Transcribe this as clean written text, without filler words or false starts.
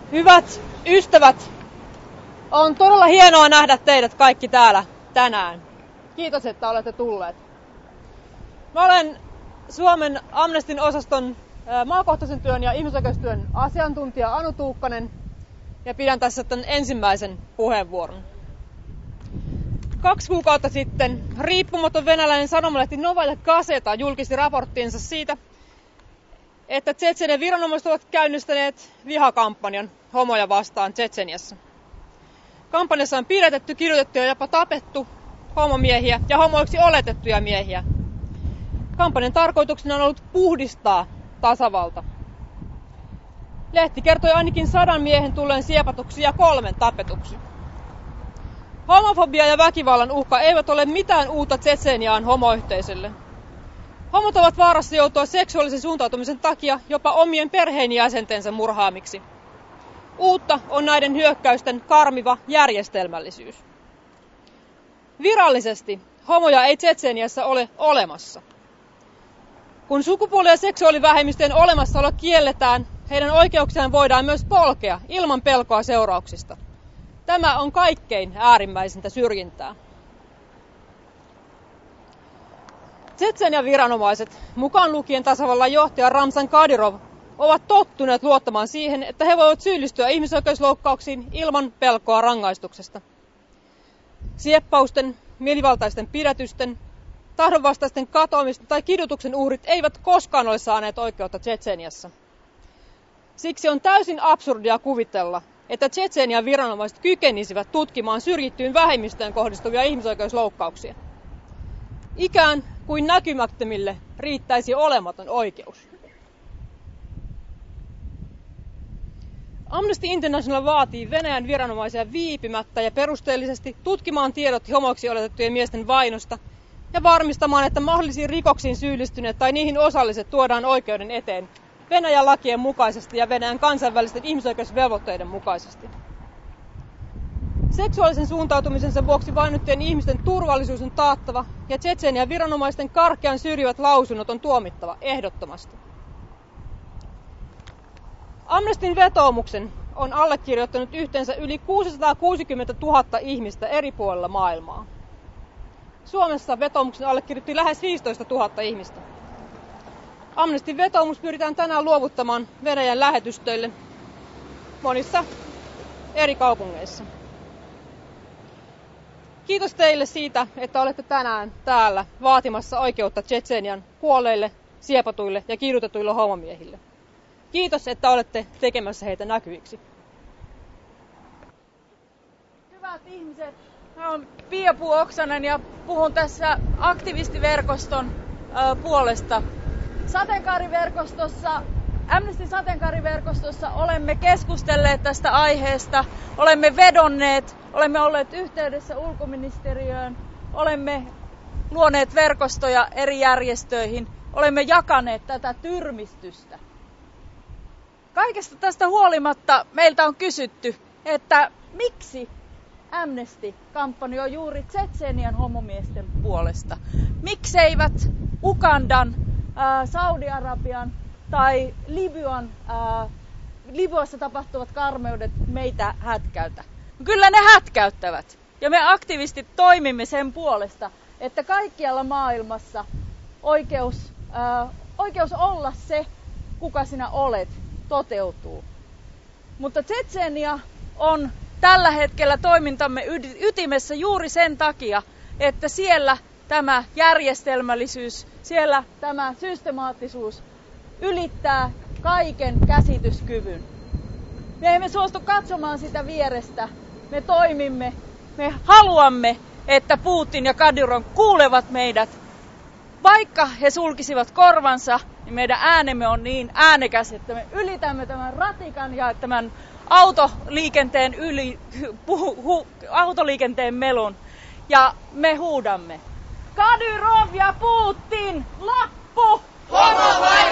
Hyvät ystävät, on todella hienoa nähdä teidät kaikki täällä tänään. Kiitos, että olette tulleet. Mä olen Suomen Amnestyn osaston maakohtaisen työn ja ihmisoikeustyön asiantuntija Anu Tuukkanen ja pidän tässä tämän ensimmäisen puheenvuoron. 2 kuukautta sitten riippumaton venäläinen sanomalehti Novaja Gazeta julkisti raporttinsa siitä, että Tšetšenian viranomaiset ovat käynnistäneet vihakampanjan homoja vastaan Tšetšeniassa. Kampanjassa on pidätetty, kirjoitettu ja jopa tapettu homomiehiä ja homoiksi oletettuja miehiä. Kampanjan tarkoituksena on ollut puhdistaa tasavalta. Lehti kertoi ainakin 100 miehen tulleen siepatuksi ja 3 tapetuksi. Homofobia ja väkivallan uhka eivät ole mitään uutta Tšetšeniaan homoyhteisölle. Homot ovat vaarassa joutua seksuaalisen suuntautumisen takia jopa omien perheenjäsentensä murhaamiksi. Uutta on näiden hyökkäysten karmiva järjestelmällisyys. Virallisesti homoja ei Tšetšeniassa ole olemassa. Kun sukupuoli- ja seksuaalivähemmistöjen olemassaolo kielletään, heidän oikeuksiaan voidaan myös polkea ilman pelkoa seurauksista. Tämä on kaikkein äärimmäisintä syrjintää. Tšetšenian viranomaiset, mukaan lukien tasavallan johtaja Ramzan Kadyrov, ovat tottuneet luottamaan siihen, että he voivat syyllistyä ihmisoikeusloukkauksiin ilman pelkoa rangaistuksesta. Sieppausten, mielivaltaisten pidätysten, tahdonvastaisten katoamisten tai kidutuksen uhrit eivät koskaan ole saaneet oikeutta Tšetšeniassa. Siksi on täysin absurdia kuvitella, että Tšetšenian viranomaiset kykenisivät tutkimaan syrjittyyn vähemmistöön kohdistuvia ihmisoikeusloukkauksia. Ikään kuin näkymättömille riittäisi olematon oikeus. Amnesty International vaatii Venäjän viranomaisia viipymättä ja perusteellisesti tutkimaan tiedot homoiksi oletettujen miesten vainosta ja varmistamaan, että mahdollisiin rikoksiin syyllistyneet tai niihin osalliset tuodaan oikeuden eteen Venäjän lakien mukaisesti ja Venäjän kansainvälisten ihmisoikeusvelvoitteiden mukaisesti. Seksuaalisen suuntautumisensa vuoksi vainottujen ihmisten turvallisuus on taattava ja Tšetšenian viranomaisten karkean syrjivät lausunnot on tuomittava ehdottomasti. Amnestyn vetoomuksen on allekirjoittanut yhteensä yli 660 000 ihmistä eri puolilla maailmaa. Suomessa vetoomuksen allekirjoitti lähes 15 000 ihmistä. Amnestyn vetoomus pyritään tänään luovuttamaan Venäjän lähetystöille monissa eri kaupungeissa. Kiitos teille siitä, että olette tänään täällä vaatimassa oikeutta Tšetšenian kuolleille, siepatuille ja kidutetuille homomiehille. Kiitos, että olette tekemässä heitä näkyviksi. Hyvät ihmiset, mä oon Pia Oksanen ja puhun tässä aktivistiverkoston puolesta. Amnestyn sateenkaariverkostossa olemme keskustelleet tästä aiheesta, olemme vedonneet, olemme olleet yhteydessä ulkoministeriöön, olemme luoneet verkostoja eri järjestöihin, olemme jakaneet tätä tyrmistystä. Kaikesta tästä huolimatta meiltä on kysytty, että miksi Amnesty kampanjoi juuri Tšetšenian homomiesten puolesta? Mikseivät Ugandan, Saudi-Arabian tai Libyassa tapahtuvat karmeudet meitä hätkäytä? Kyllä ne hätkäyttävät. Ja me aktivistit toimimme sen puolesta, että kaikkialla maailmassa oikeus olla se, kuka sinä olet, toteutuu. Mutta Tšetšenia on tällä hetkellä toimintamme ytimessä juuri sen takia, että siellä tämä järjestelmällisyys, siellä tämä systemaattisuus ylittää kaiken käsityskyvyn. Me emme suostu katsomaan sitä vierestä. Me toimimme, me haluamme, että Putin ja Kadyrov kuulevat meidät. Vaikka he sulkisivat korvansa, niin meidän äänemme on niin äänekäs, että me ylitämme tämän ratikan ja tämän autoliikenteen melun. Ja me huudamme: Kadyrov ja Putin, lappu! Homo